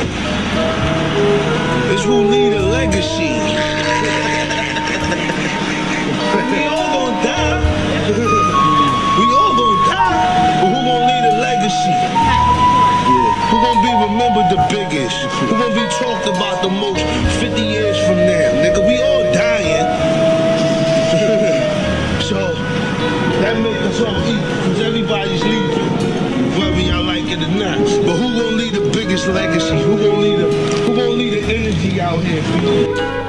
It's who leave a legacy. We all gonna die. We all gonna die. But who gonna leave a legacy? Who gonna be remembered the biggest? Who gonna be talked about the most 50 years from now? Nigga, we all dying. So, that makes us all equal, because everybody's leaving, whether y'all like it or not. But who gonna leave the biggest legacy? Who gonna leave the energy out here, people?